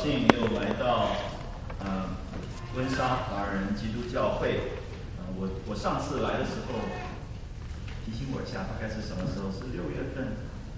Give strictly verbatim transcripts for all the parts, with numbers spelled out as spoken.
兴又来到呃温莎华人基督教会。呃，我我上次来的时候，提醒我一下，大概是什么时候？是六月份，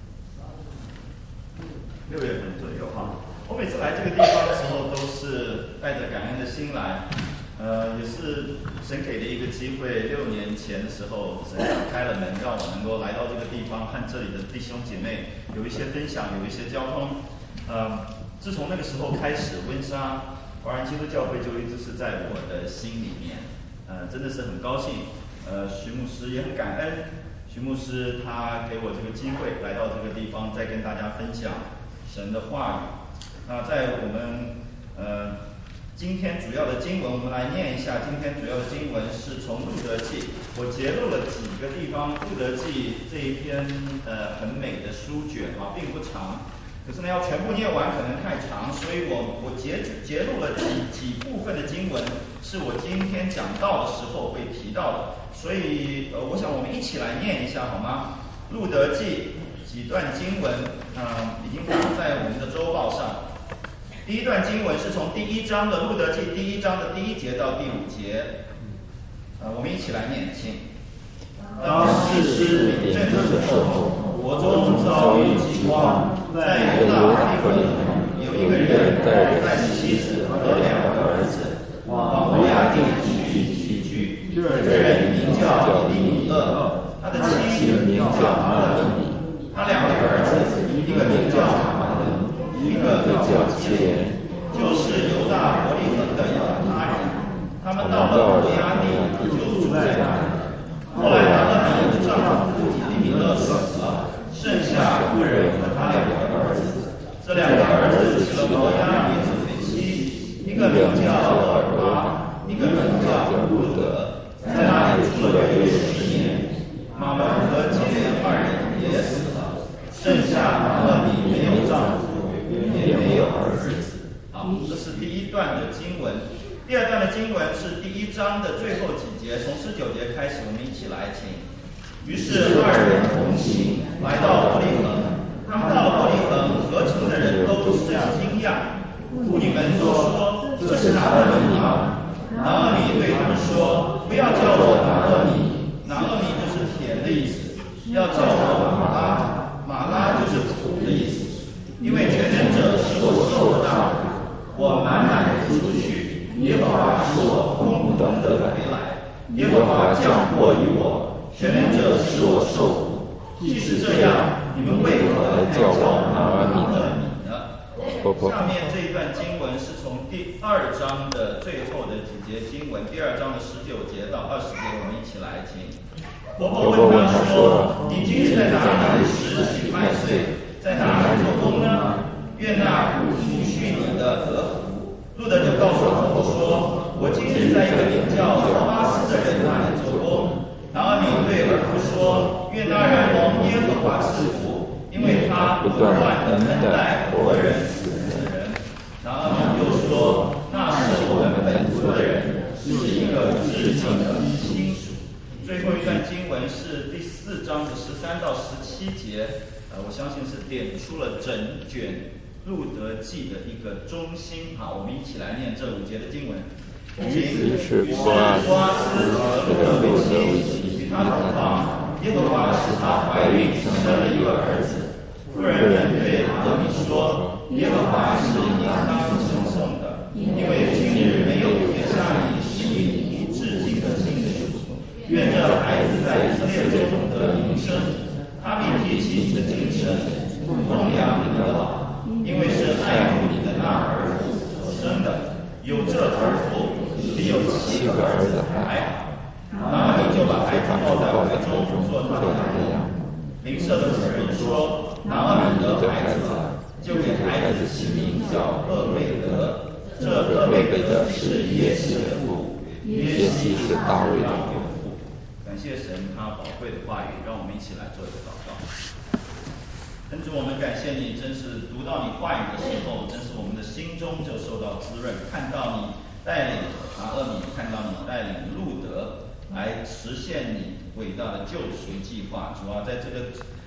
六月份左右哈。我每次来这个地方的时候，都是带着感恩的心来。呃，也是神给的一个机会。六年前的时候，神打开了门，让我能够来到这个地方，和这里的弟兄姐妹有一些分享，有一些交通。呃，自从那个时候开始，温莎华人基督教会就一直是在我的心里面。呃，真的是很高兴。呃，徐牧师也很感恩，徐牧师他给我这个机会来到这个地方，再跟大家分享神的话语。那在我们呃。今天主要的经文，我们来念一下。今天主要的经文是从路德记，我截录了几个地方。路德记这一篇呃很美的书卷啊，并不长，可是呢要全部念完可能太长，所以我我截截录了几几部分的经文，是我今天讲道的时候会提到的。所以呃，我想我们一起来念一下好吗？路德记几段经文，呃，已经打在我们的周报上。第一段经文是从第一章的路德记第一章的第一节到第五节，呃，我们一起来念，请。当士师领政之后，国中遭遇饥荒，在犹大地方有一个人带着妻子和两个儿子往摩押地去寄居。这人名叫以利米勒，他的妻名叫阿勒米，他两个儿子，一个名叫马能，一个叫基连，就是犹大伯利恒的亚他人。他们到了摩押地，就住在那里。后来阿勒米的丈夫以利米勒死了，剩下妇人和他两个儿子。这两个儿子娶了摩押女子为妻，一个名叫厄尔巴，一个名叫路德，在那里住了约十年。马门和基连二人也死了，剩下阿勒米没有丈夫，也没有儿子。好，这是第一段的经文。第二段的经文是第一章的最后几节，从十九节开始，我们一起来请。于是二人同行，来到伯利恒。他们到了伯利恒，合城的人都甚惊讶。妇女们都说：“这是拿俄米吗？”拿俄米对他们说：“不要叫我拿俄米，拿俄米就是甜的意思，要叫我马拉，马拉就是苦的意思。因为全能者使我受大苦，我满满的出去，耶和华使我空不等的回来，耶和华降祸于我，全能者使我受苦。既是这样，你们为何叫我拿俄米呢？”下面这一段经文是从第二章的最后的几节经文，第二章的十九节到二十节，我们一起来听。婆婆问他说：“你今日在哪里拾取麦穗？在哪里做工呢？愿那苦除去你的和服。”路德就告诉婆婆说：“我今日在一个名叫罗巴斯的人那里做工。”拿俄米对儿夫说：“愿那人蒙耶和华赐福，因为他不断的恩待活人死人。”拿俄米又说：“那是我们本族的人，是一个至敬的亲属。”最后一段经文是第四章的十三到十七节，呃，我相信是点出了整卷路德记的一个中心。好，我们一起来念这五节的经文。于是波阿斯和路德为妻，与他同房。耶和华使她怀孕，生了一个儿子。妇人们对拿俄米说：“耶和华是应当称颂的，因为今日没有撇下你，是与你至敬的亲属。愿这孩子在以色列中得名声，他必提起你的精神，颂扬你的老，因为是爱慕你的那儿子所生的。有这儿妇，比有七个儿子还好。”拿俄米就把孩子抱在怀中，做他的养母。邻舍的妇人说：“拿俄米得孩子了，就给孩子起名叫厄贝德。这厄贝德是耶西的父，耶西是大卫的岳父。”感谢神他宝贵的话语，让我们一起来做一个祷告。恩主，我们感谢你，真是读到你话语的时候，真是我们的心中就受到滋润，看到你带领拿俄米，看到你带领路德来实现你伟大的救赎计划。主啊，在这个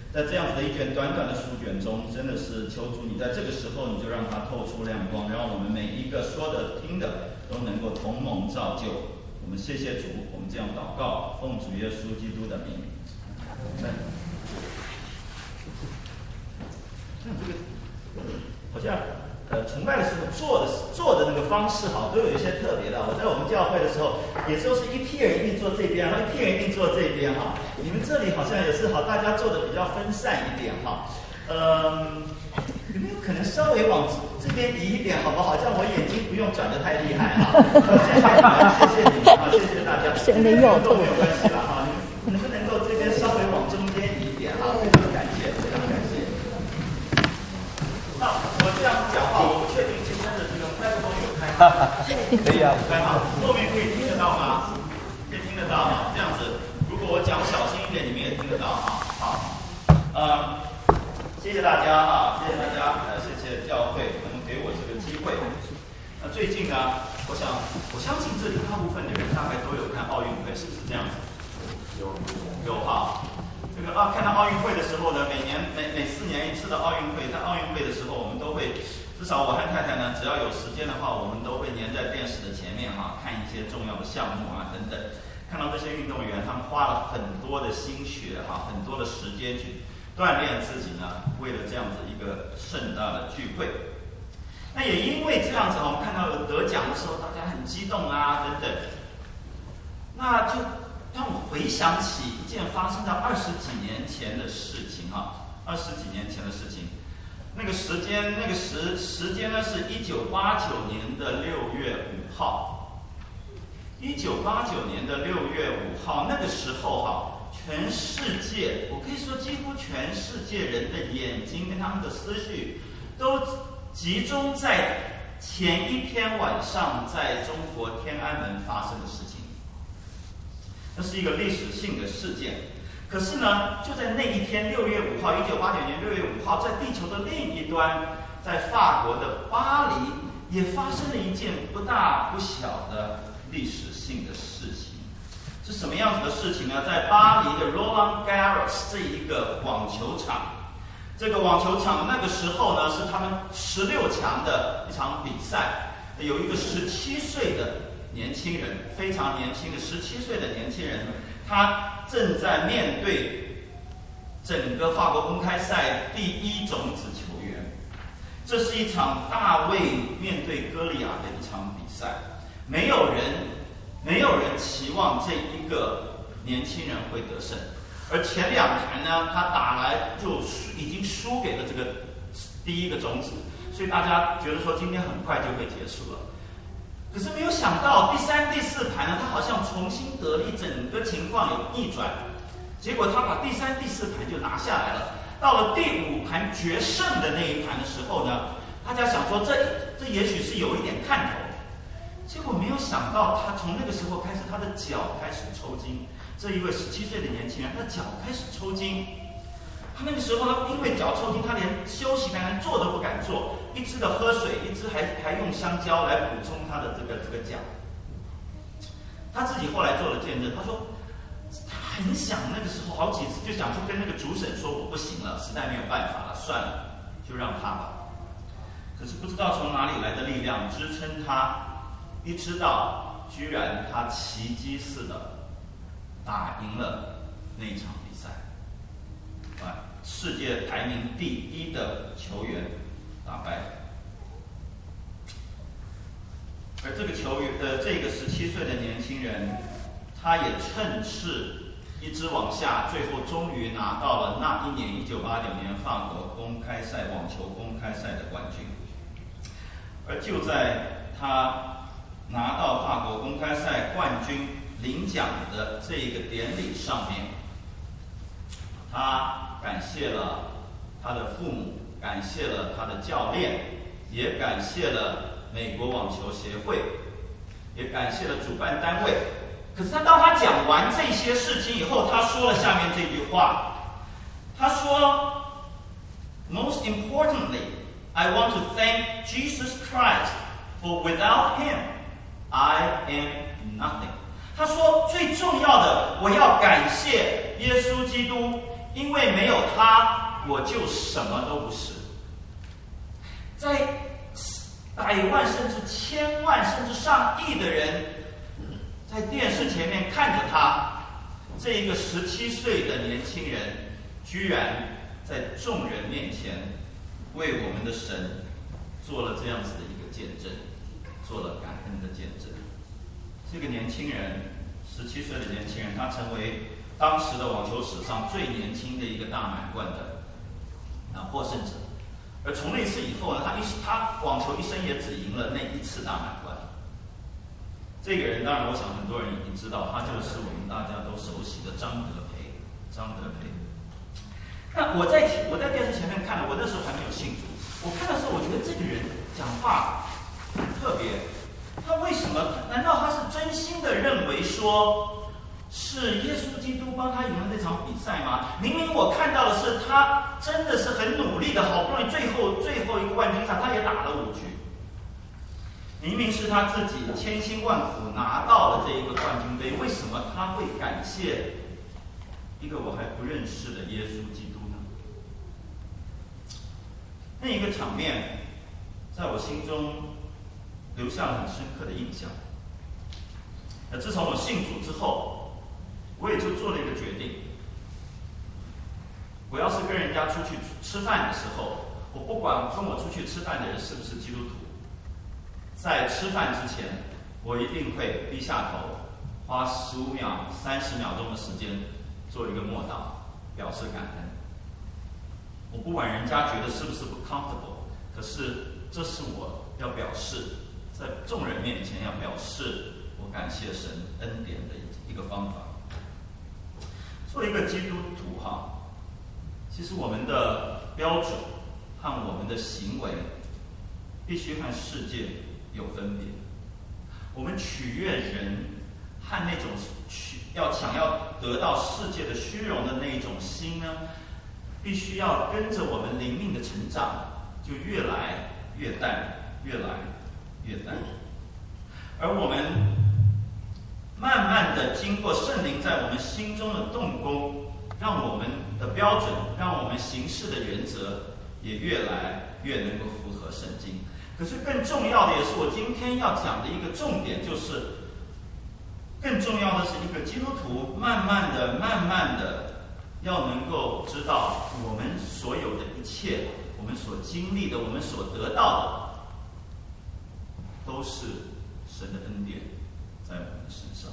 在这样子的一卷短短的书卷中，真的是求主你在这个时候你就让它透出亮光，让我们每一个说的听的都能够同蒙造就。我们谢谢主，我们这样祷告，奉主耶稣基督的名。像这个好像呃崇拜的时候做的做的那个方式哈，都有一些特别的。我在我们教会的时候，也就是一批人一定坐这边，然后一批人一定坐这边哈。你们这里好像也是好，大家做的比较分散一点哈。嗯，有没有可能稍微往这边移一点，好不好？这样我眼睛不用转得太厉害哈。谢谢你们，谢谢你们啊，谢谢大家。 现在又都没有关系了哈，你能不能够这边稍微往中间移一点哈？非常感谢，非常感谢。那我这样讲话，我不确定今天的这个麦克风有开吗？ 可以啊， 开吗？后面可以听得到吗？可以听得到吗？这样子，如果我讲小心一点，你们也听得到哈。好，呃，谢谢大家啊，谢谢大家，呃，谢谢教会能给我这个机会。那最近呢，我想我相信这里大部分的人大概都有看奥运会，是不是这样子？有有哈。这个啊，看到奥运会的时候呢，每年每每四年一次的奥运会，在奥运会的时候，我们都会，至少我和太太呢，只要有时间的话，我们都会黏在电视的前面哈，看一些重要的项目啊等等。看到这些运动员，他们花了很多的心血哈，很多的时间去锻炼自己呢，为了这样子一个盛大的聚会。那也因为这样子，我们看到得奖的时候，大家很激动啊等等，那就让我回想起一件发生在二十几年前的事情哈，二十几年前的事情，那个时间，那个时时间呢是一九八九年的六月五号，一九八九年的六月五号，那个时候哈，全世界，我可以说几乎全世界人的眼睛跟他们的思绪都集中在前一天晚上在中国天安门发生的事情。那是一个历史性的事件，可是呢，就在那一天，六月五号，一九八九年六月五号，在地球的另一端，在法国的巴黎，也发生了一件不大不小的历史性的事情。是什么样子的事情呢？在巴黎的 Roland Garros 这一个网球场，这个网球场那个时候呢，是他们十六强的一场比赛，有一个十七岁的年轻人，非常年轻的十七岁的年轻人，他正在面对整个法国公开赛第一种子球员。这是一场大卫面对歌利亚的一场比赛，没有人没有人期望这一个年轻人会得胜，而前两盘呢，他打来就已经输给了这个第一个种子，所以大家觉得说今天很快就会结束了。可是没有想到第三、第四盘呢，他好像重新得力，整个情况有逆转，结果他把第三、第四盘就拿下来了。到了第五盘决胜的那一盘的时候呢，大家想说这这也许是有一点看头，结果没有想到他从那个时候开始，他的脚开始抽筋。这一位十七岁的年轻人，他的脚开始抽筋。他那个时候呢，因为脚抽筋，他连休息连坐都不敢坐，一直的喝水，一直还还用香蕉来补充他的这个这个脚。他自己后来做了见证，他说他很想那个时候好几次就想去跟那个主审说我不行了，实在没有办法了，算了，就让他吧。可是不知道从哪里来的力量支撑他，一知道居然他奇迹似的打赢了那一场比赛。啊，世界排名第一的球员打败，而这个球员的这个十七岁的年轻人，他也趁势一直往下，最后终于拿到了那一年一九八九年法国公开赛网球公开赛的冠军。而就在他拿到法国公开赛冠军领奖的这个典礼上面，他感谢了他的父母，感谢了他的教练，也感谢了美国网球协会，也感谢了主办单位。可是他当他讲完这些事情以后，他说了下面这句话，他说 Most importantly, I want to thank Jesus Christ, for without him, I am nothing. 他说最重要的，我要感谢耶稣基督， 因为没有他，我就什么都不是。在百万甚至千万甚至上亿的人在电视前面看着他，这一个十七岁的年轻人，居然在众人面前为我们的神做了这样子的一个见证，做了感恩的见证。这个年轻人，十七岁的年轻人，他成为当时的网球史上最年轻的一个大满贯的啊获胜者。而从那次以后呢，他一他网球一生也只赢了那一次大满贯。这个人当然，我想很多人已经知道，他就是我们大家都熟悉的张德培。张德培。那我在我在电视前面看了，我那时候还没有信主。我看的时候，我觉得这个人讲话很特别。他为什么？难道他是真心的认为说，是耶稣基督帮他赢了这场比赛吗？明明我看到的是他真的是很努力的，好不容易最后最后一个冠军赛，他也打了五局。明明是他自己千辛万苦拿到了这一个冠军杯，为什么他会感谢一个我还不认识的耶稣基督呢？那一个场面，在我心中留下了很深刻的印象。那自从我信主之后，我也就做了一个决定：我要是跟人家出去吃饭的时候，我不管跟我出去吃饭的人是不是基督徒，在吃饭之前，我一定会低下头，花十五秒、三十秒钟的时间做一个默祷，表示感恩。我不管人家觉得是不是不 comfortable， 可是这是我要表示，在众人面前要表示我感谢神恩典的一个方法。做一个基督徒哈，其实我们的标准和我们的行为必须和世界有分别。我们取悦人和那种取要想要得到世界的虚荣的那一种心呢，必须要跟着我们灵命的成长，就越来越淡，越来越淡。而我们慢慢的经过圣灵在我们心中的动工，让我们的标准，让我们行事的原则也越来越能够符合圣经。可是更重要的，也是我今天要讲的一个重点，就是更重要的是一个基督徒慢慢的、慢慢的要能够知道，我们所有的一切，我们所经历的，我们所得到的，都是神的恩典在我们身上。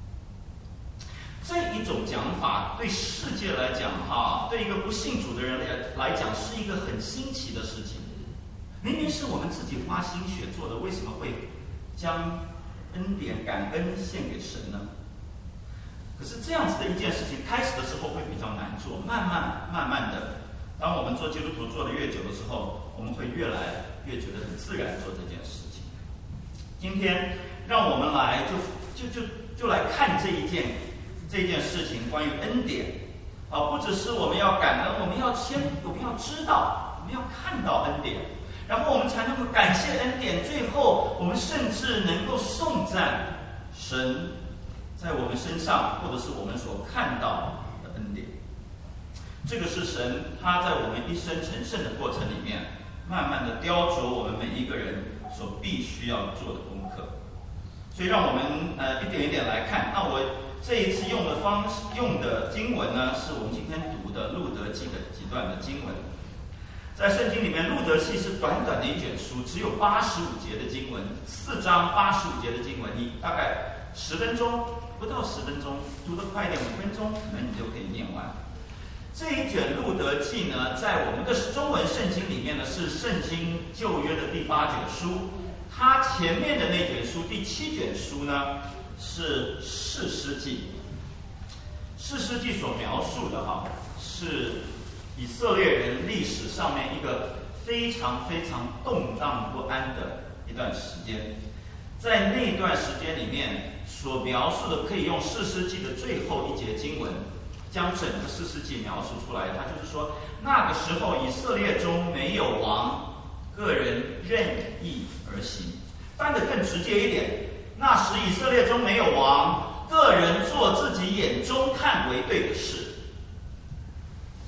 这一种讲法对世界来讲哈，对一个不信主的人来来讲，是一个很新奇的事情。明明是我们自己花心血做的，为什么会将恩典、感恩献给神呢？可是这样子的一件事情，开始的时候会比较难做，慢慢慢慢的，当我们做基督徒做的越久的时候，我们会越来越觉得很自然做这件事情。今天让我们来就就就就来看这一件这件事情，关于恩典啊，不只是我们要感恩，我们要先我们要知道，我们要看到恩典。然后我们才能够感谢恩典，最后我们甚至能够颂赞神在我们身上，或者是我们所看到的恩典。这个是神他在我们一生成圣的过程里面，慢慢的雕琢我们每一个人所必须要做的功课。所以让我们呃一点一点来看。那我这一次用的方用的经文呢，是我们今天读的路德记的几段的经文。在圣经里面，路德记是短短的一卷书，只有八十五节的经文，四章八十五节的经文，你大概十分钟，不到十分钟，读得快一点，五分钟，可能你就可以念完。这一卷路德记呢，在我们的中文圣经里面呢，是圣经旧约的第八卷书。它前面的那卷书，第七卷书呢，是士师记。士师记所描述的哈，是以色列人历史上面一个非常非常动荡不安的一段时间。在那段时间里面所描述的，可以用士师记的最后一节经文将整个士师记描述出来。他就是说，那个时候以色列中没有王，个人任意而行。翻得更直接一点，那时以色列中没有王，个人做自己眼中看为对的事。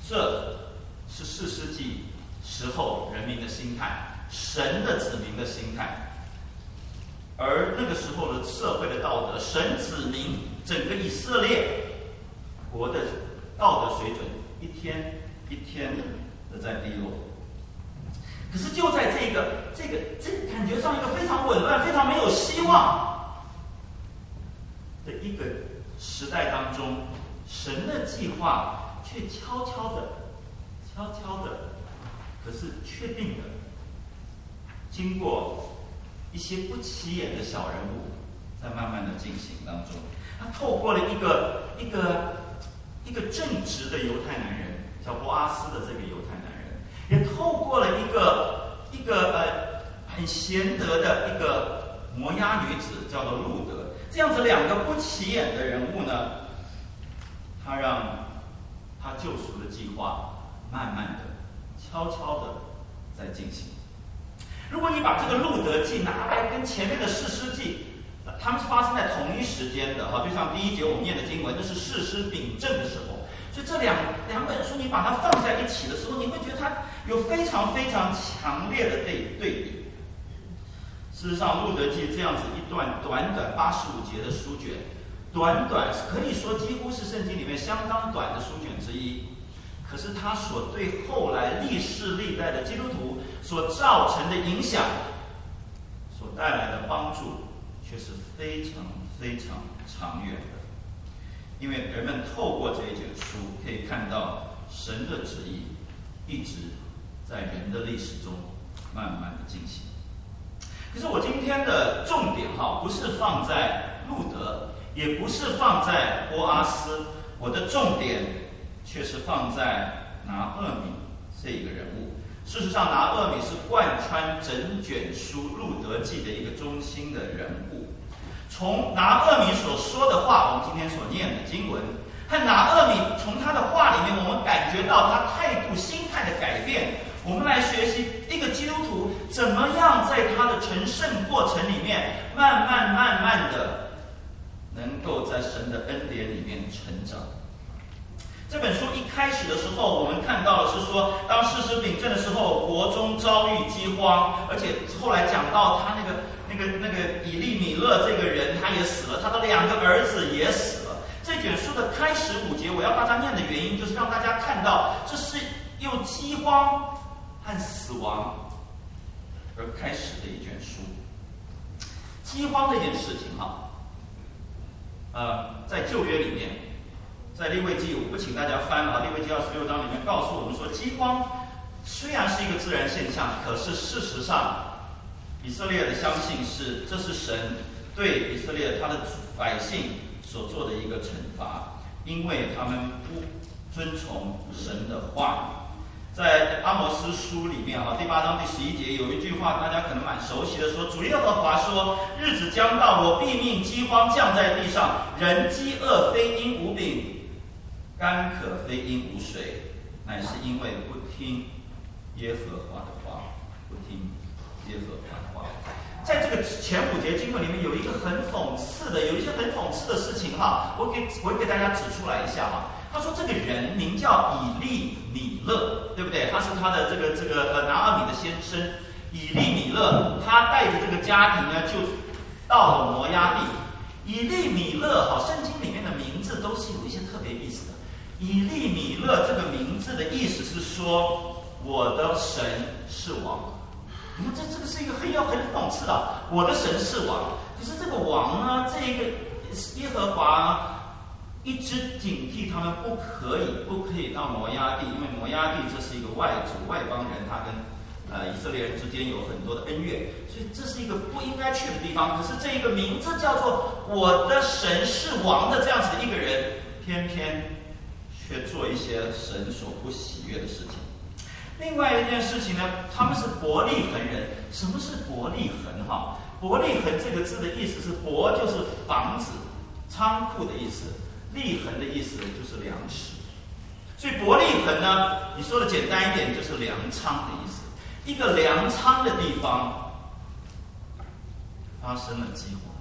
这是士师记时候人民的心态，神的子民的心态。而那个时候的社会的道德，神子民整个以色列国的道德水准一天一天的在低落。可是就在这个这个这个感觉上一个非常紊乱、非常没有希望的一个时代当中，神的计划却悄悄的、悄悄的，可是确定的，经过一些不起眼的小人物，在慢慢的进行当中，他透过了一个一个一个正直的犹太男人，叫波阿斯的这个犹太男人，也透过了一个一个呃很贤德的一个摩押女子，叫做路德，这样子两个不起眼的人物呢，他让他救赎的计划慢慢的、悄悄的在进行。如果你把这个路德记拿来跟前面的士师记，他们是发生在同一时间的哈，就像第一节我们念的经文，那是士师秉政的时候，所以这两两本书你把它放在一起的时候，你会觉得它有非常非常强烈的对对比。事实上，路德记这样子一段短短八十五节的书卷，短短可以说几乎是圣经里面相当短的书卷之一。可是他所对后来历世历代的基督徒所造成的影响，所带来的帮助，却是非常非常长远的。因为人们透过这一卷书，可以看到神的旨意一直在人的历史中慢慢的进行。可是我今天的重点哈，不是放在路德，也不是放在波阿斯，我的重点却是放在拿俄米这一个人物。事实上，拿俄米是贯穿整卷书《路德记》的一个中心的人物。从拿俄米所说的话，我们今天所念的经文，和拿俄米从他的话里面，我们感觉到他态度、心态的改变。我们来学习一个基督徒怎么样在他的成圣过程里面，慢慢慢慢的能够在神的恩典里面成长。这本书一开始的时候，我们看到的是说，当士师秉政的时候，国中遭遇饥荒，而且后来讲到他那个那个那个以利米勒这个人，他也死了，他的两个儿子也死了。这卷书的开始五节，我要大家念的原因，就是让大家看到，这是用饥荒和死亡而开始的一卷书。饥荒这件事情哈，呃，在旧约里面。在利未记，我不请大家翻了。利未记二十六章里面告诉我们说，饥荒虽然是一个自然现象，可是事实上，以色列的相信是这是神对以色列他的百姓所做的一个惩罚，因为他们不遵从神的话语。在阿摩斯书里面啊，第八章第十一节有一句话，大家可能蛮熟悉的，说主耶和华说：“日子将到，我必命饥荒降在地上，人饥饿非因无饼。干渴非因无水，乃是因为不听耶和华的话，不听耶和华的话。”在这个前五节经文里面，有一个很讽刺的，有一些很讽刺的事情哈，我给我给大家指出来一下哈。他说这个人名叫以利米勒，对不对？他是他的这个这个呃拿俄米的先生，以利米勒，他带着这个家庭呢，就到了摩押地。以利米勒，好，圣经里面的名字都是有一些特别意思的。以利米勒这个名字的意思是说，我的神是王。你看，这这个是一个很有很讽刺的，我的神是王。可是这个王呢，这一个耶和华一直警惕他们不可以不可以到摩押地，因为摩押地这是一个外族外邦人，他跟呃以色列人之间有很多的恩怨，所以这是一个不应该去的地方。可是这一个名字叫做我的神是王的这样子的一个人，偏偏却做一些神所不喜悦的事情。另外一件事情呢，他们是伯利恒人。什么是伯利恒？哈，伯利恒这个字的意思是伯就是房子、仓库的意思，利恒的意思就是粮食。所以伯利恒呢，你说的简单一点，就是粮仓的意思。一个粮仓的地方发生了饥荒，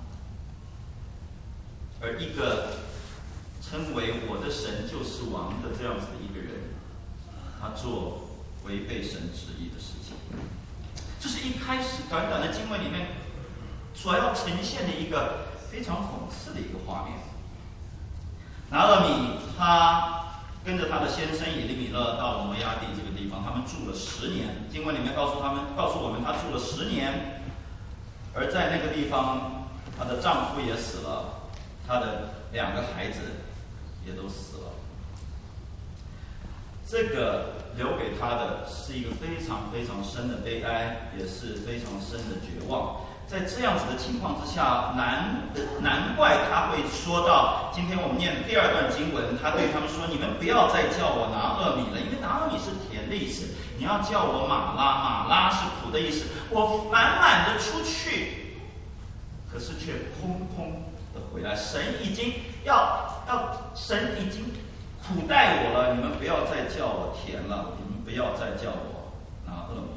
而一个称为我的神就是王的这样子的一个人， 他做违背神旨意的事情。这是一开始短短的经文里面所要呈现的一个非常讽刺的一个画面。拿俄米他跟着他的先生以利米勒到了摩押地这个地方，他们住了十年。经文里面告诉他们，告诉我们，他住了十年，而在那个地方，她的丈夫也死了，她的两个孩子也都死了。这个留给她的是一个非常非常深的悲哀，也是非常深的绝望。在这样子的情况之下，难难怪他会说到，今天我们念的第二段经文，他对他们说：“你们不要再叫我拿俄米了，因为拿俄米是甜的意思，你要叫我玛拉，玛拉是苦的意思。我满满的出去，可是却空空的回来。神已经要要，神已经苦待我了，你们不要再叫我甜了，你们不要再叫我拿俄米。”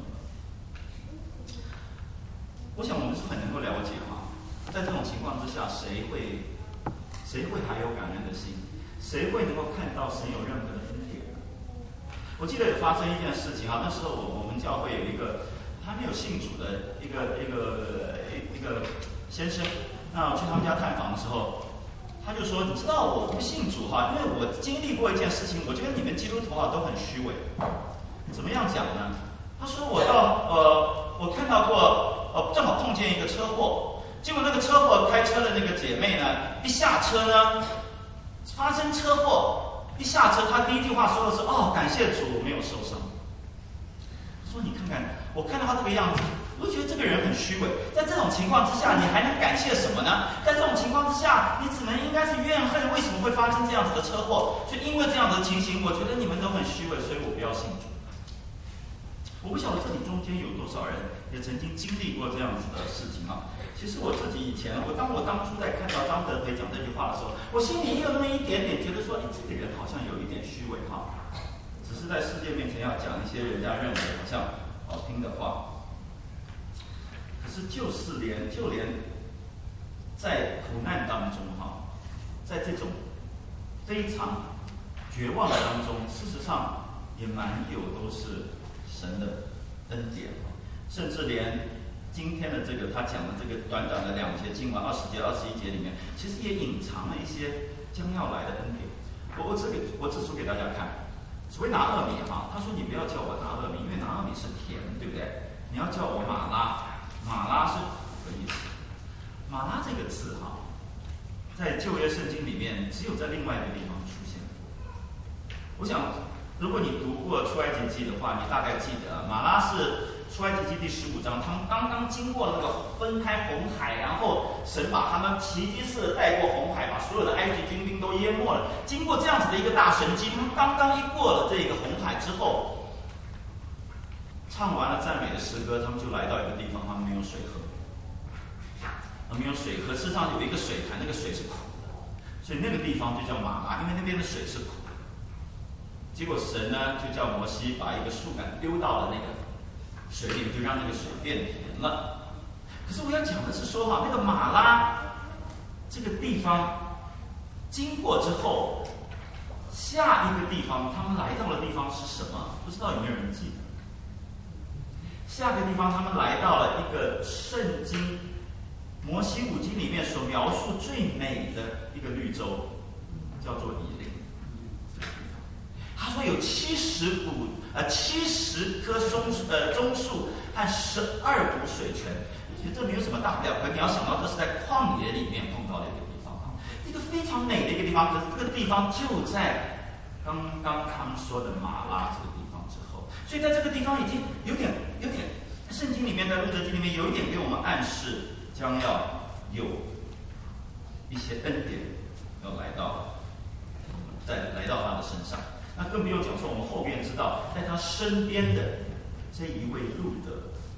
我想我们是很能够了解哈，在这种情况之下，谁会谁会还有感恩的心？谁会能够看到神有任何的恩典？我记得有发生一件事情啊，那时候我我们教会有一个还没有信主的一个一个一个先生，那我去他们家探访的时候，他就说：“你知道我不信主哈，因为我经历过一件事情，我觉得你们基督徒啊都很虚伪。怎么样讲呢？他说我到呃，我看到过。”呃，正好碰见一个车祸，结果那个车祸开车的那个姐妹呢，一下车呢，发生车祸，一下车，她第一句话说的是：“哦，感谢主，我没有受伤。”说你看看，我看到他这个样子，我就觉得这个人很虚伪。在这种情况之下，你还能感谢什么呢？在这种情况之下，你只能应该是怨恨为什么会发生这样子的车祸。所以因为这样子的情形，我觉得你们都很虚伪，所以我不要信主。我不晓得这里中间有多少人也曾经经历过这样子的事情啊。其实我自己以前，我当我当初在看到张德培讲这句话的时候，我心里也有那么一点点觉得说，哎，这个人好像有一点虚伪哈，只是在世界面前要讲一些人家认为好像好听的话。可是就是连就连在苦难当中哈，在这种非常绝望当中，事实上也蛮有都是神的恩典，甚至连今天的这个他讲的这个短短的两节经文，二十节、二十一节里面，其实也隐藏了一些将要来的恩典。我我只给我指出给大家看，所谓拿俄米哈，他说你不要叫我拿俄米，因为拿俄米是甜，对不对？你要叫我玛拉，玛拉是苦的意思。玛拉这个字哈，在旧约圣经里面只有在另外一个地方出现。我想，如果你读过出埃及记的话，你大概记得玛拉是出埃及记第十五章，他们刚刚经过那个分开红海，然后神把他们奇迹式的带过红海，把所有的埃及军兵都淹没了。经过这样子的一个大神迹，他们刚刚一过了这个红海之后，唱完了赞美的诗歌，他们就来到一个地方，他们没有水喝，他们没有水喝，事实上有一个水潭，那个水是苦的，所以那个地方就叫玛拉，因为那边的水是苦的。结果神呢就叫摩西把一个树干丢到了那个水里，就让那个水变甜了。可是我要讲的是说哈，那个玛拉这个地方经过之后，下一个地方他们来到的地方是什么？不知道有没有人记得？下个地方他们来到了一个圣经摩西五经里面所描述最美的一个绿洲，叫做以琳。他说有七十股呃七十棵松呃棕树和十二股水泉，其实这没有什么大不了，可你要想到这是在旷野里面碰到的一个地方啊，一个非常美的一个地方。可是这个地方就在刚刚他们说的玛拉这个地方之后，所以在这个地方已经有点有点，圣经里面在路德记里面有一点给我们暗示，将要有一些恩典要来到，再来到他的身上。那更不用讲说，我们后面知道，在他身边的这一位路德，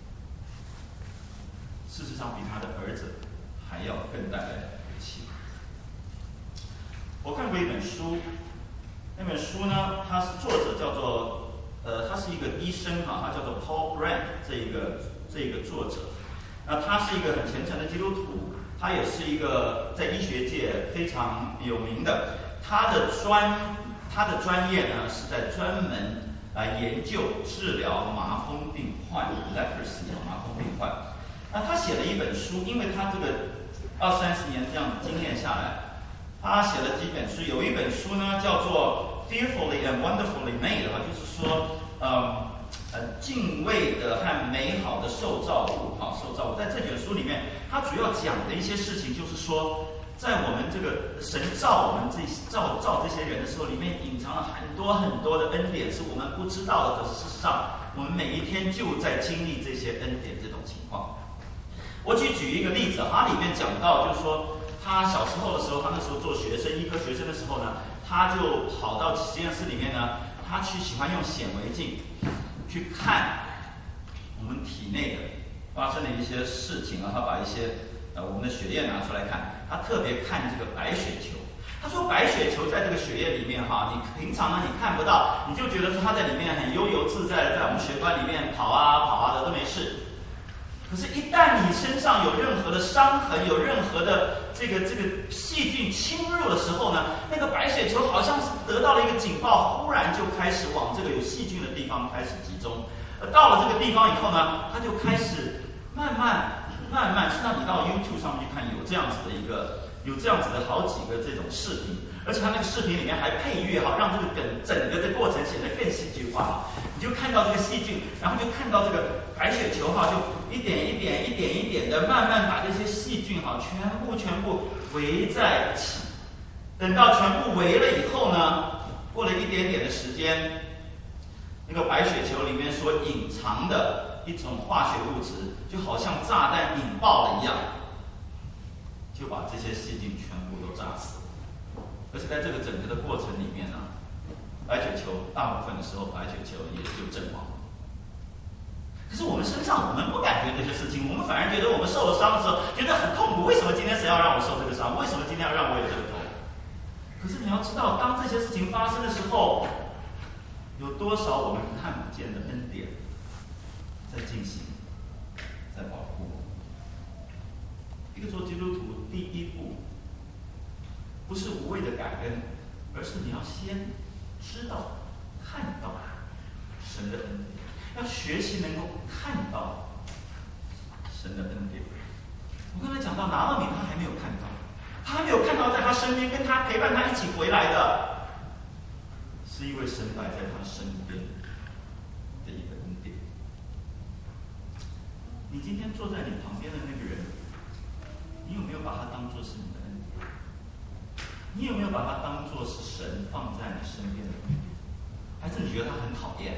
事实上比他的儿子还要更带来福气。我看过一本书，那本书呢，它是作者叫做呃，他是一个医生哈，他叫做 Paul Brand 这一个这一个作者。那他是一个很虔诚的基督徒，他也是一个在医学界非常有名的，他的专。他的专业呢是在专门来研究治疗麻风病患 （leprosy） 麻风病患。那他写了一本书，因为他这个二三十年这样经验下来，他写了几本书，有一本书呢叫做 Fearfully and Wonderfully Made 哈，就是说，呃呃，敬畏的和美好的受造物，哈，受造物。在这本书里面，他主要讲的一些事情，就是说，在我们这个神造我们这造造这些人的时候，里面隐藏了很多很多的恩典，是我们不知道的。可是事实上，我们每一天就在经历这些恩典这种情况。我举举一个例子，它里面讲到，就是说，他小时候的时候，他那时候做学生，医科学生的时候呢，他就跑到实验室里面呢，他去喜欢用显微镜去看我们体内的发生的一些事情啊，他把一些呃我们的血液拿出来看，他特别看这个白血球。他说白血球在这个血液里面哈，你平常呢你看不到，你就觉得说它在里面很悠游自在的在我们血管里面跑啊跑啊的都没事。可是，一旦你身上有任何的伤痕，有任何的这个这个细菌侵入的时候呢，那个白血球好像是得到了一个警报，忽然就开始往这个有细菌的地方开始集中。而到了这个地方以后呢，它就开始慢慢慢慢，实际上你到 YouTube 上面去看，有这样子的一个有这样子的好几个这种视频，而且它那个视频里面还配乐哈，让这个整整个的过程显得更戏剧化。你就看到这个细菌，然后就看到这个白血球哈，就一点一点、一点一点的慢慢把这些细菌哈全部全部围在一起。等到全部围了以后呢，过了一点点的时间，那个白血球里面所隐藏的一种化学物质，就好像炸弹引爆了一样，就把这些细菌全部都炸死。而且在这个整个的过程里面呢，白血球大部分的时候，白血球也就阵亡。可是我们身上，我们不感觉这些事情，我们反而觉得我们受了伤的时候，觉得很痛苦。为什么今天谁要让我受这个伤？为什么今天要让我有这个痛？可是你要知道，当这些事情发生的时候，有多少我们看不见的恩典在进行，在保护我们。一个做基督徒第一步，不是无谓的感恩，而是你要先知道、看到神的恩典，要学习能够看到神的恩典。我刚才讲到拿俄米，他还没有看到，他还没有看到在他身边跟他陪伴他一起回来的，是因为神摆在他身边的一个恩典。你今天坐在你旁边的那个人，你有没有把他当作是你的恩典？你有没有把他当作是神放在你身边的恩典？还是你觉得他很讨厌？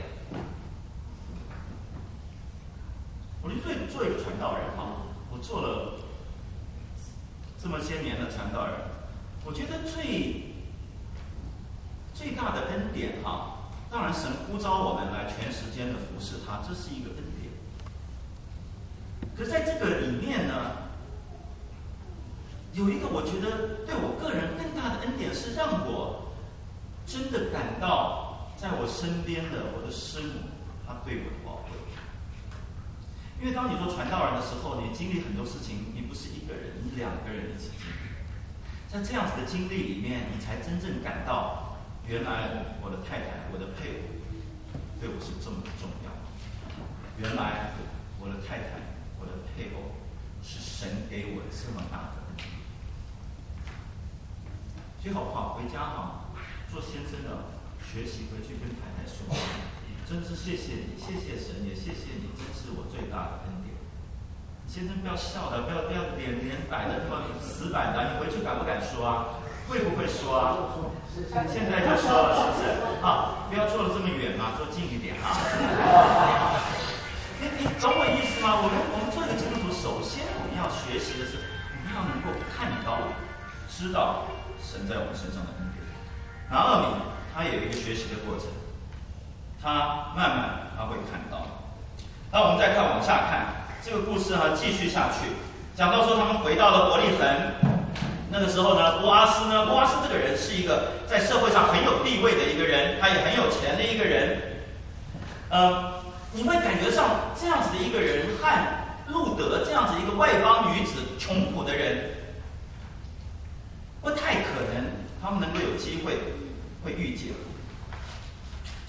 我就做做一个传道人哈，我做了这么些年的传道人，我觉得最最大的恩典哈，当然神呼召我们来全时间的服侍他，这是一个恩典。可是在这个里面呢，有一个我觉得对我个人更大的恩典，是让我真的感到在我身边的我的师母，她对我的宝贵。因为当你做传道人的时候，你经历很多事情，你不是一个人，你两个人一起经历。在这样子的经历里面，你才真正感到，原来我的太太、我的配偶对我是这么重要。原来我的太太、我的配偶是神给我这么大的恩典。所以好不好？回家哈，做先生的学习回去跟太太说，真是谢谢你，谢谢神，也谢谢你，真是我最大的恩典。先生不要笑的，不要不要脸脸摆的这么死板的，你回去敢不敢说啊？会不会说啊？现在就说了，是不是？啊，不要坐的这么远嘛，坐近一点啊。你你懂我意思吗？我们我们做一个基督徒，首先我们要学习的是，我们要能够看到、知道神在我们身上的恩典。拿俄米他有一个学习的过程，他慢慢他会看到。那我们再看往下看这个故事呢，继续下去，讲到说他们回到了伯利恒。那个时候呢，波阿斯呢，波阿斯这个人是一个在社会上很有地位的一个人，他也很有钱的一个人。呃，你会感觉上这样子的一个人和路德这样子一个外邦女子、穷苦的人，不太可能他们能够有机会会遇见。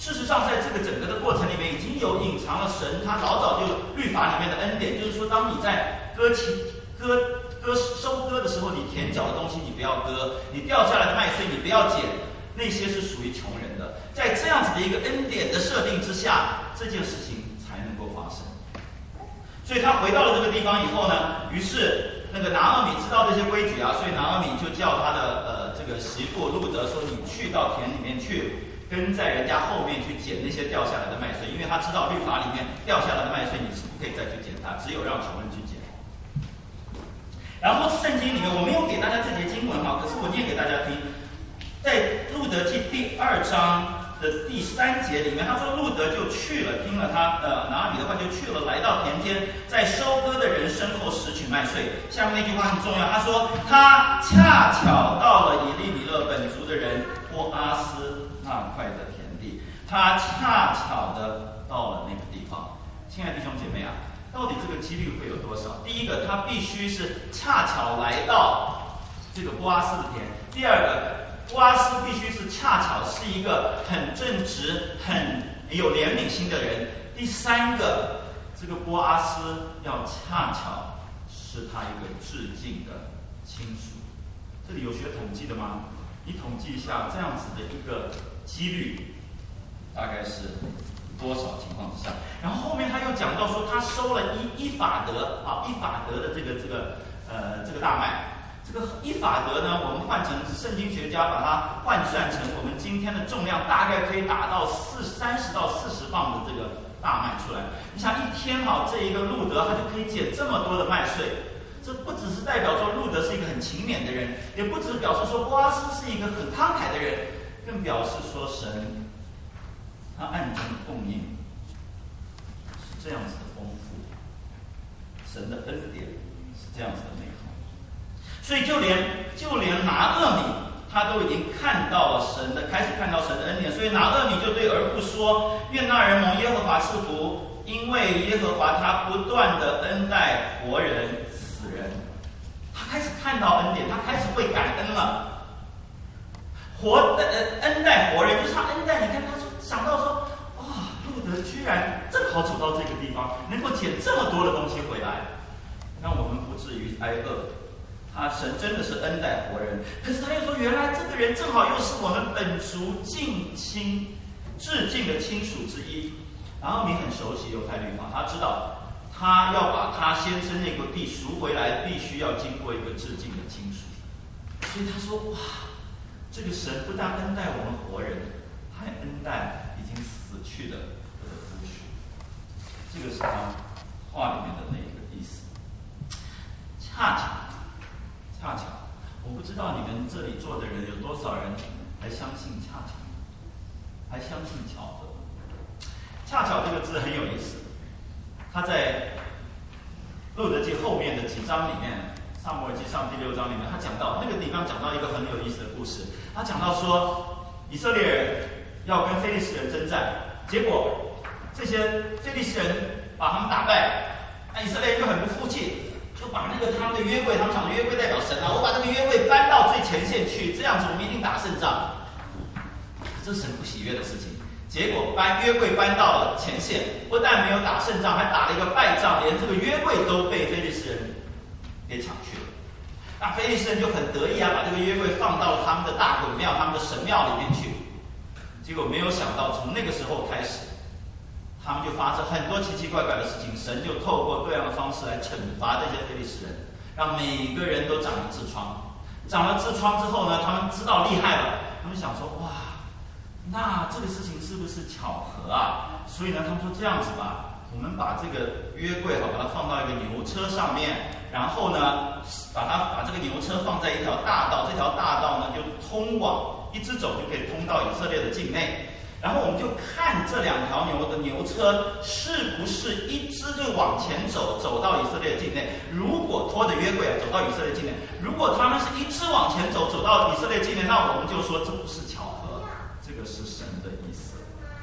事实上，在这个整个的过程里面，已经有隐藏了神他老早就律法里面的恩典，就是说，当你在割其割割收割的时候，你田角的东西你不要割，你掉下来的麦穗你不要捡，那些是属于穷人的。在这样子的一个恩典的设定之下，这件事情才能够发生。所以他回到了这个地方以后呢，于是那个拿俄米知道这些规矩啊，所以拿俄米就叫他的呃这个媳妇路德说：“你去到田里面去，跟在人家后面去捡那些掉下来的麦穗，因为他知道律法里面掉下来的麦穗你是不可以再去捡它，只有让穷人去捡。”然后圣经里面我没有给大家这节经文哈，可是我念给大家听，在路德记第二章的第三节里面，他说路德就去了，听了他呃拿俄米的话就去了，来到田间，在收割的人身后拾取麦穗。下面那句话很重要，他说他恰巧到了以利米勒本族的人波阿斯那块的田地，他恰巧的到了那个地方。亲爱的弟兄姐妹啊，到底这个几率会有多少？第一个，他必须是恰巧来到这个波阿斯的田；第二个，波阿斯必须是恰巧是一个很正直、很有怜悯心的人；第三个，这个波阿斯要恰巧是他一个致敬的亲属。这里有学统计的吗？你统计一下这样子的一个几率，大概是多少情况之下？然后后面他又讲到说，他收了一一法德啊，一法德的这个这个呃这个大麦。这个一法德呢，我们换成圣经学家把它换算成我们今天的重量，大概可以达到四三十到四十磅的这个大麦出来。你想一天哈、啊，这一个路德他就可以捡这么多的麦穗，这不只是代表说路德是一个很勤勉的人，也不只是表示说波阿斯是一个很慷慨的人，更表示说神他暗中供应是这样子的丰富，神的恩典是这样子的美好。所以就连就连拿俄米，他都已经看到了神的，开始看到神的恩典。所以拿俄米就对儿妇说：“愿那人蒙耶和华赐福，因为耶和华他不断的恩待活人、死人。”他开始看到恩典，他开始会感恩了。活的呃恩待活人，就是他恩待。你看，他说想到说，哇、哦，路德居然正好走到这个地方，能够捡这么多的东西回来，让我们不至于挨饿。啊，神真的是恩待活人，可是他又说，原来这个人正好又是我们本族近亲致敬的亲属之一。然后你很熟悉犹太律法，他知道他要把他先生那块地赎回来，必须要经过一个致敬的亲属。所以他说，哇，这个神不但恩待我们活人，还恩待已经死去的我的夫婿。这个是他话里面的那个意思。恰巧。恰巧，我不知道你们这里坐的人有多少人还相信恰巧，还相信巧合。恰巧这个字很有意思，它在路德记后面的几章里面，撒母耳记上第六章里面，他讲到那个地方讲到一个很有意思的故事。他讲到说，以色列人要跟非利士人征战，结果这些非利士人把他们打败，那以色列人就很不服气。就把那个他们的约柜，他们讲的约柜代表神啊，我把这个约柜搬到最前线去，这样子我们一定打胜仗。这是神不喜悦的事情。结果搬约柜搬到了前线，不但没有打胜仗，还打了一个败仗，连这个约柜都被非利士人给抢去了。那非利士人就很得意啊，把这个约柜放到他们的大鬼庙、他们的神庙里面去。结果没有想到，从那个时候开始，他们就发生很多奇奇怪怪的事情，神就透过各样的方式来惩罚这些非利士人，让每个人都长了痔疮。长了痔疮之后呢，他们知道厉害了，他们想说，哇，那这个事情是不是巧合啊？所以呢，他们说这样子吧，我们把这个约柜好，把它放到一个牛车上面，然后呢，把它把这个牛车放在一条大道，这条大道呢就通往，一只走就可以通到以色列的境内。然后我们就看这两条牛的牛车是不是一只就往前走，走到以色列境内。如果拖着约柜啊走到以色列境内，如果他们是一只往前走，走到以色列境内，那我们就说这不是巧合，这个是神的意思。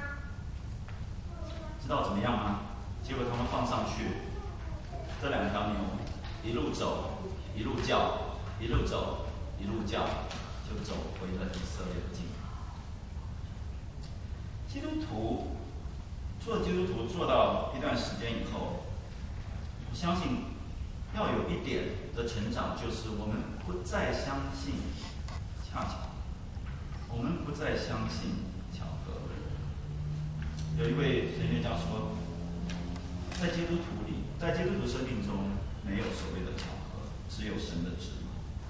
知道怎么样吗？结果他们放上去，这两条牛一路走，一路叫，一路走，一路叫，就走回了以色列的境内。 基督徒做基督徒做到一段时间以后，我相信要有一点的成长，就是我们不再相信恰巧，我们不再相信巧合。有一位神学家说，在基督徒里，在基督徒生命中没有所谓的巧合，只有神的旨意。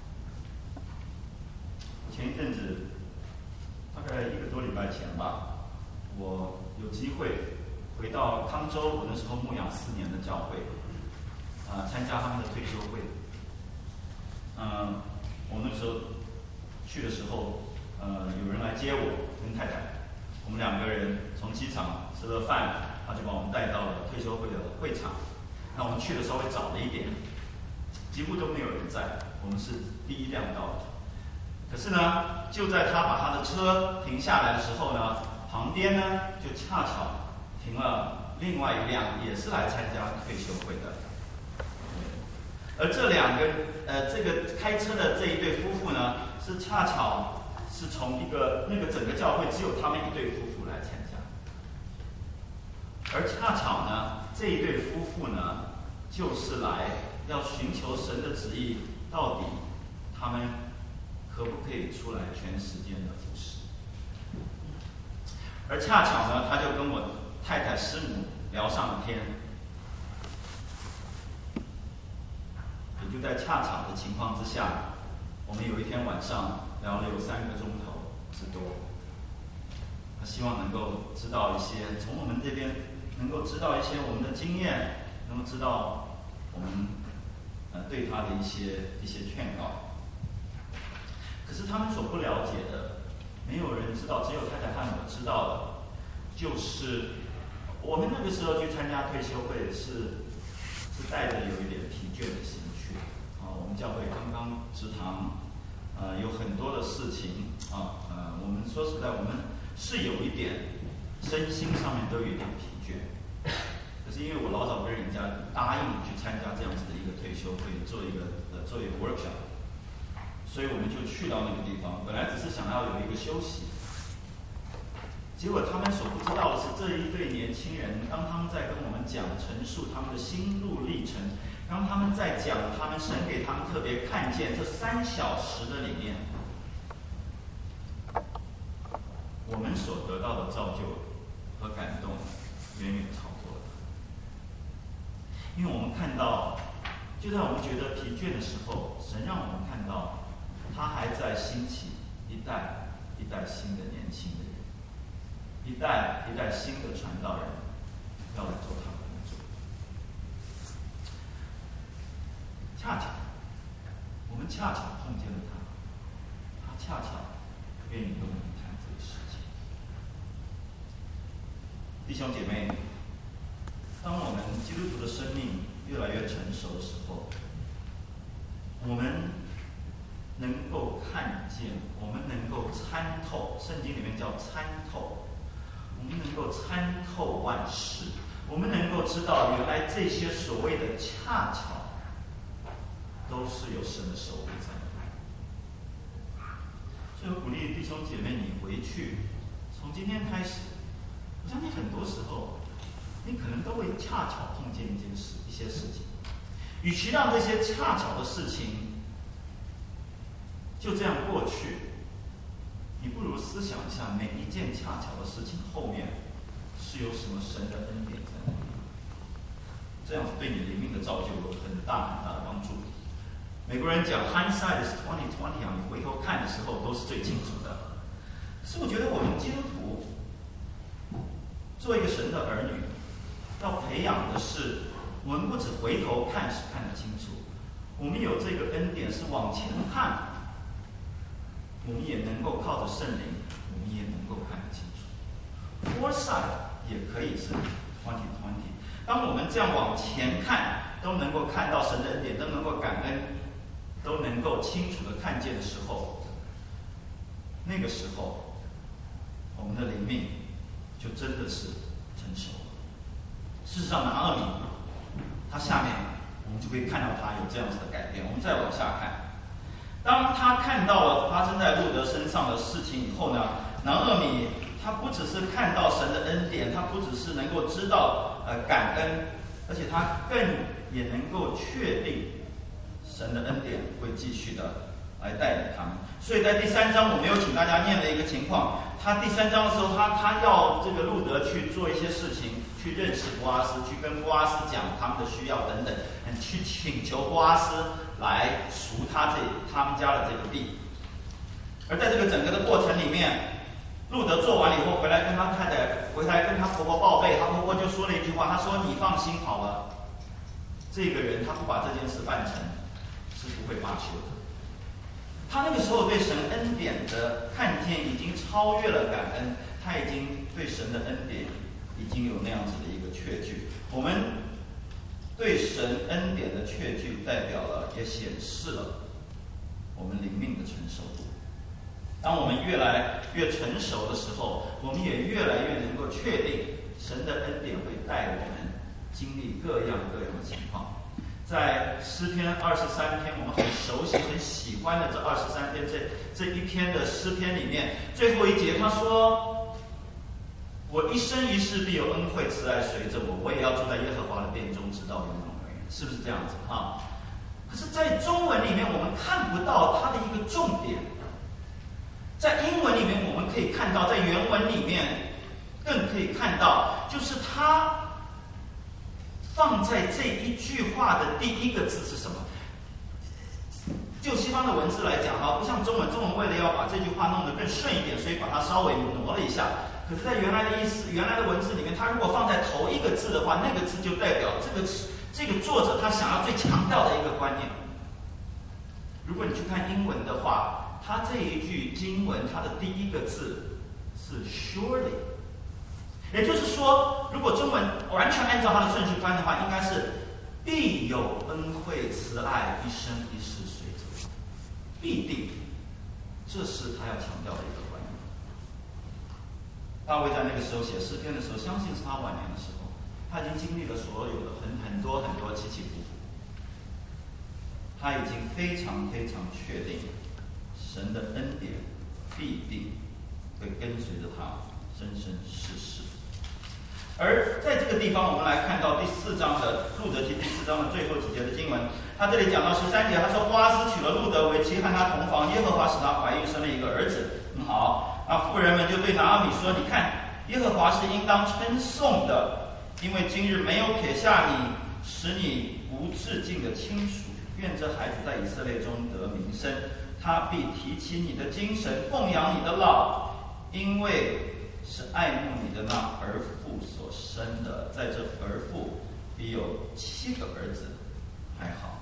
前一阵子，大概一个多礼拜前吧，我有机会回到康州，我那时候牧养四年的教会，啊、呃，参加他们的退休会。嗯、呃，我那时候去的时候，呃，有人来接我跟太太，我们两个人从机场吃了饭，他就把我们带到了退休会的会场。那我们去的稍微早了一点，几乎都没有人在，我们是第一辆到的。可是呢，就在他把他的车停下来的时候呢，旁边呢就恰巧停了另外一辆也是来参加退休会的。而这两个呃，这个开车的这一对夫妇呢，是恰巧是从一个那个整个教会只有他们一对夫妇来参加，而恰巧呢，这一对夫妇呢，就是来要寻求神的旨意，到底他们可不可以出来全时间的服侍？而恰巧呢，他就跟我太太师母聊上了天，也就在恰巧的情况之下，我们有一天晚上聊了有三个钟头之多。他希望能够知道一些，从我们这边能够知道一些我们的经验，能够知道我们呃对他的一些一些劝告。可是他们所不了解的，没有人知道，只有太太他们知道的，就是我们那个时候去参加退休会是是带着有一点疲倦的心去啊。我们教会刚刚植堂，呃，有很多的事情啊，呃，我们说实在，我们是有一点身心上面都有一点疲倦。可是因为我老早跟人家答应去参加这样子的一个退休会，做一个呃做一个 workshop。所以我们就去到那个地方，本来只是想要有一个休息，结果他们所不知道的是，这一对年轻人，当他们在跟我们讲陈述他们的心路历程，当他们在讲他们神给他们特别看见这三小时的里面，我们所得到的造就和感动，远远超过了。因为我们看到，就在我们觉得疲倦的时候，神让我们看到。他还在兴起一代一代新的年轻的人，一代一代新的传道人要来做他的工作。恰巧，我们恰巧碰见了他，他恰巧愿意跟我们谈这个事情。弟兄姐妹，当我们基督徒的生命越来越成熟的时候，我们能够看见，我们能够参透，圣经里面叫参透，我们能够参透万事，我们能够知道原来这些所谓的恰巧都是有神的手里在的。所以我鼓励弟兄姐妹，你回去从今天开始，我相信很多时候你可能都会恰巧碰见一件事一些事情，与其让这些恰巧的事情就这样过去，你不如思想一下，每一件恰巧的事情后面是有什么神的恩典在那里，这样子对你灵命的造就有很大很大的帮助。美国人讲 hindsight is twenty twenty 啊，你回头看的时候都是最清楚的。可是我觉得我们基督徒做一个神的儿女，要培养的是，我们不只回头看是看得清楚，我们有这个恩典是往前看。我们也能够靠着圣灵，我们也能够看得清楚。Foresight 也可以是twenty twenty。当我们这样往前看，都能够看到神的恩典，都能够感恩，都能够清楚的看见的时候，那个时候，我们的灵命就真的是成熟了。事实上，拿俄米，他下面我们就可以看到他有这样子的改变。我们再往下看。当他看到了发生在路德身上的事情以后呢，拿俄米他不只是看到神的恩典，他不只是能够知道呃感恩，而且他更也能够确定神的恩典会继续的来带领他们。所以在第三章，我没有请大家念的一个情况，他第三章的时候，他他要这个路德去做一些事情，去认识波阿斯，去跟波阿斯讲他们的需要等等，去请求波阿斯来赎他这他们家的这个地。而在这个整个的过程里面，路德做完了以后，回来跟他太太，回来跟他婆婆报备，他婆婆就说了一句话，他说：“你放心好了，这个人他不把这件事办成，是不会罢休的。”他那个时候对神恩典的看见已经超越了感恩，他已经对神的恩典已经有那样子的一个确据。我们对神恩典的确据，代表了也显示了我们灵命的成熟度。当我们越来越成熟的时候，我们也越来越能够确定神的恩典会带我们经历各样各样的情况。在诗篇二十三篇，我们很熟悉、很喜欢的这二十三篇这这一篇的诗篇里面，最后一节他说：“我一生一世必有恩惠慈爱随着我，我也要住在耶和华的殿中，直到永永远远。”是不是这样子啊？可是，在中文里面，我们看不到它的一个重点。在英文里面，我们可以看到，在原文里面更可以看到，就是它放在这一句话的第一个字是什么？就西方的文字来讲哈，不像中文，中文为了要把这句话弄得更顺一点，所以把它稍微挪了一下。可是，在原来的意思、原来的文字里面，它如果放在头一个字的话，那个字就代表这个这个作者他想要最强调的一个观念。如果你去看英文的话，它这一句经文，它的第一个字是 surely， 也就是说，如果中文完全按照它的顺序翻的话，应该是必有恩惠慈爱，一生一世随着，必定，这是他要强调的一个观念。大卫在那个时候写诗篇的时候，相信是他晚年的时候，他已经经历了所有的很很多很多起起伏伏，他已经非常非常确定神的恩典必定会跟随着他生生世世。而在这个地方，我们来看到第四章的路德记第四章的最后几节的经文，他这里讲到十三节，他说波阿斯娶了路德为妻，和他同房，耶和华使他怀孕，生了一个儿子。很好，那妇人们就对拿俄米说：“你看，耶和华是应当称颂的，因为今日没有撇下你，使你无至尽的亲属。愿这孩子在以色列中得名声。他必提起你的精神，奉养你的老，因为是爱慕你的那儿妇所生的，在这儿妇比有七个儿子还好。”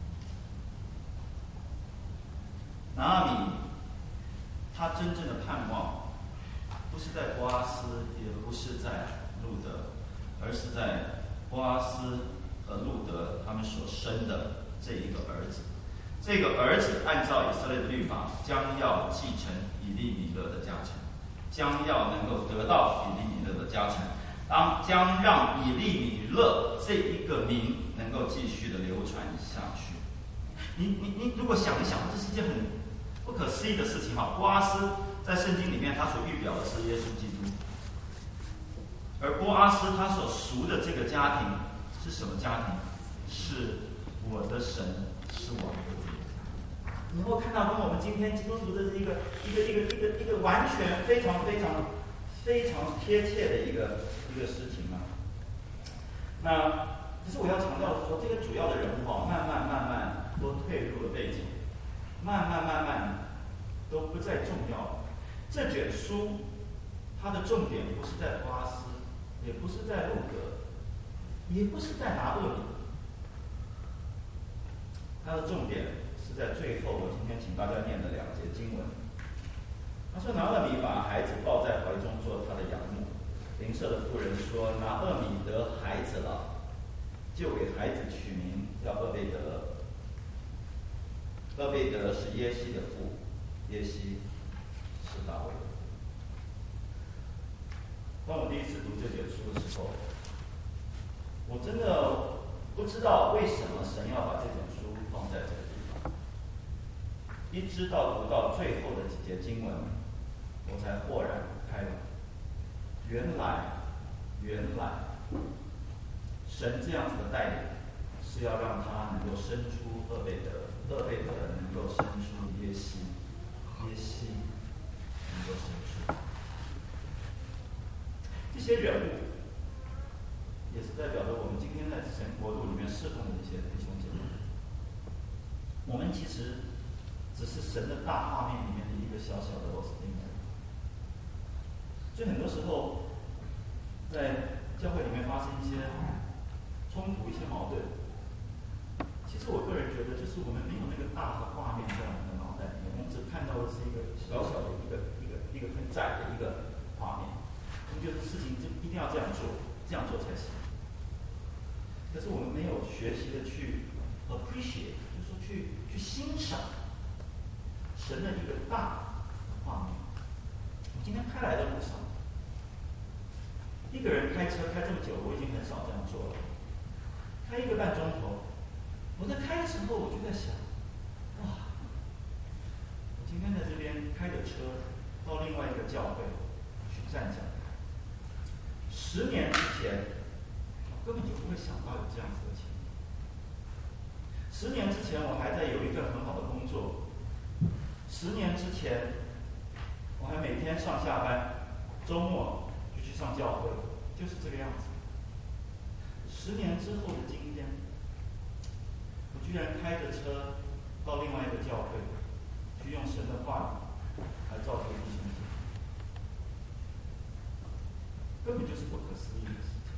拿俄米他真正的盼望，不是在波阿斯，也不是在路德，而是在波阿斯和路德他们所生的这一个儿子。这个儿子按照以色列的律法，将要继承以利米勒的家产，将要能够得到以利米勒的家产，当将让以利米勒这一个名能够继续的流传下去。你你你，如果想一想，这是一件很不可思议的事情哈。波阿斯在圣经里面，他所预表的是耶稣基督，而波阿斯他所属的这个家庭是什么家庭？是我的神是王的这个家。你会看到跟我们今天基督徒的一个一个一个一个一个完全非常非常非常贴切的一个一个事情啊。那可是我要强调的是说，这个主要的人物啊，慢慢慢慢都退入了背景，慢慢慢慢都不再重要了。这卷书它的重点不是在波阿斯，也不是在路德，也不是在拿俄米，它的重点是在最后我今天请大家念的两节经文。他说：“拿俄米把孩子抱在怀中，做他的养母。邻舍的妇人说：拿俄米得孩子了，就给孩子取名叫俄贝德。俄贝德是耶西的父，耶西是大卫。”当我第一次读这卷书的时候，我真的不知道为什么神要把这本书放在这个地方。一直到读到最后的几节经文，我才豁然开朗。 原来，原来，神这样子的带领，是要让他能够生出厄贝德，厄贝德能够生出耶西，耶西能够生出这些人物，也是代表着我们今天在神国度里面侍奉的一些弟兄姐妹。我们其实只是神的大画面里面的一个小小的螺丝钉而已。所以很多时候，在教会里面发生一些冲突、一些矛盾，其实我个人觉得，就是我们没有那个大的画面在我们的脑袋里面，我们只看到的是一个小小的一个一个一个很窄的一个画面。我们觉得事情就一定要这样做，这样做才行。可是我们没有学习的去 appreciate， 就是说去去欣赏神的一个大画面。我今天开来的路上，一个人开车开这么久，我已经很少这样做了。开一个半钟头，我在开的时候，我就在想，哇，我今天在这边开着车到另外一个教会去站讲。十年之前，我根本就不会想到有这样子的情况。十年之前，我还在有一份很好的工作。十年之前，我还每天上下班，周末就去上教会，就是这个样子。十年之后的今天，我居然开着车到另外一个教会，去用神的话语来造就弟兄姐妹，根本就是不可思议的事情。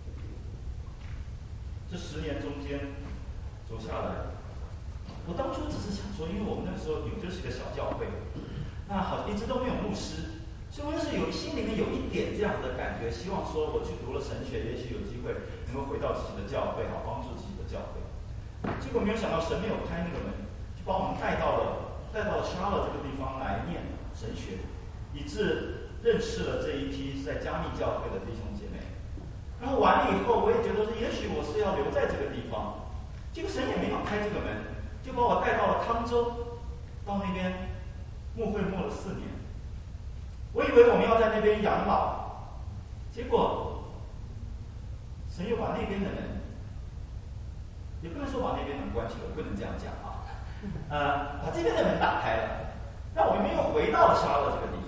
这十年中间走下来，我当初只是想说，因为我们那个时候有就是一个小教会，那好一直都没有牧师，所以我就是有心里面有一点这样的感觉，希望说我去读了神学，也许有机会能够回到自己的教会，好帮助自己的教会。结果没有想到神没有开那个门，就把我们带到了带到了沙勒这个地方来念神学，以致认识了这一批在加密教会的弟兄姐妹。然后完了以后，我也觉得说，也许我是要留在这个地方。结果神也没有开这个门，就把我带到了康州，到那边牧会牧了四年。我以为我们要在那边养老，结果神又把那边的门，也不能说把那边门关起来，我不能这样讲啊，呃，把这边的门打开了，让我们又回到了沙勒这个地方。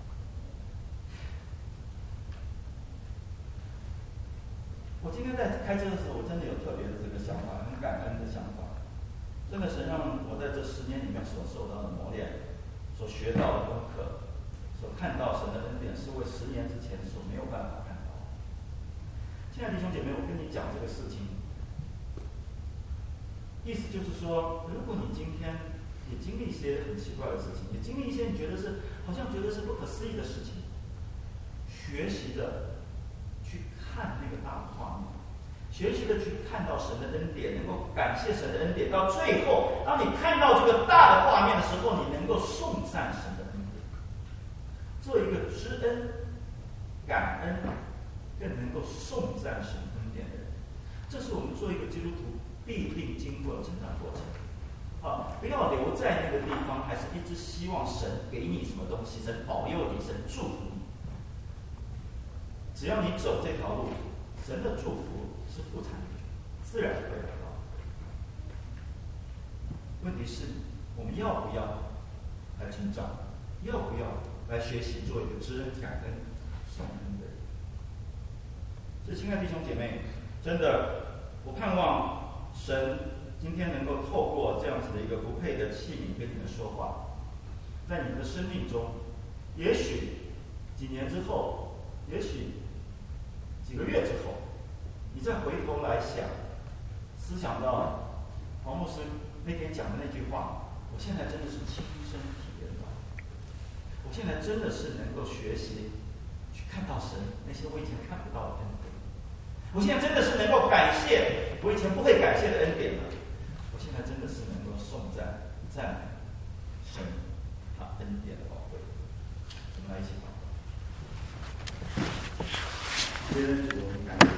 我今天在开车的时候，我真的有特别的这个想法，很感恩的想法。真的神让我在这十年里面所受到的磨练，所学到的功课，所看到神的恩典，是为十年之前所没有办法看到的。亲爱的弟兄姐妹，我跟你讲这个事情，意思就是说，如果你今天也经历一些很奇怪的事情，也经历一些你觉得是好像觉得是不可思议的事情，学习的去看那个大的画面，学习的去看到神的恩典，能够感谢神的恩典，到最后，当你看到这个大的画面的时候，你能够颂赞神的恩典，做一个知恩、感恩，更能够颂赞神恩典的人。这是我们做一个基督徒必定经过的成长过程。啊，不要留在那个地方，还是一直希望神给你什么东西，神保佑你，神祝福你。只要你走这条路，神的祝福是不残余，自然会来到。问题是，我们要不要来成长？要不要来学习做一个知恩、感恩、颂恩的人？所以，亲爱的弟兄姐妹，真的，我盼望神今天能够透过这样子的一个不配的器皿跟你们说话，在你们的生命中，也许几年之后，也许几个月之后，你再回头来想，思想到黄牧师那天讲的那句话，我现在真的是亲身体验到，我现在真的是能够学习去看到神那些我以前看不到的恩典，我现在真的是能够感谢我以前不会感谢的恩典了，我现在真的是能够颂赞赞美神他恩典的宝贵。我们来一起祷告。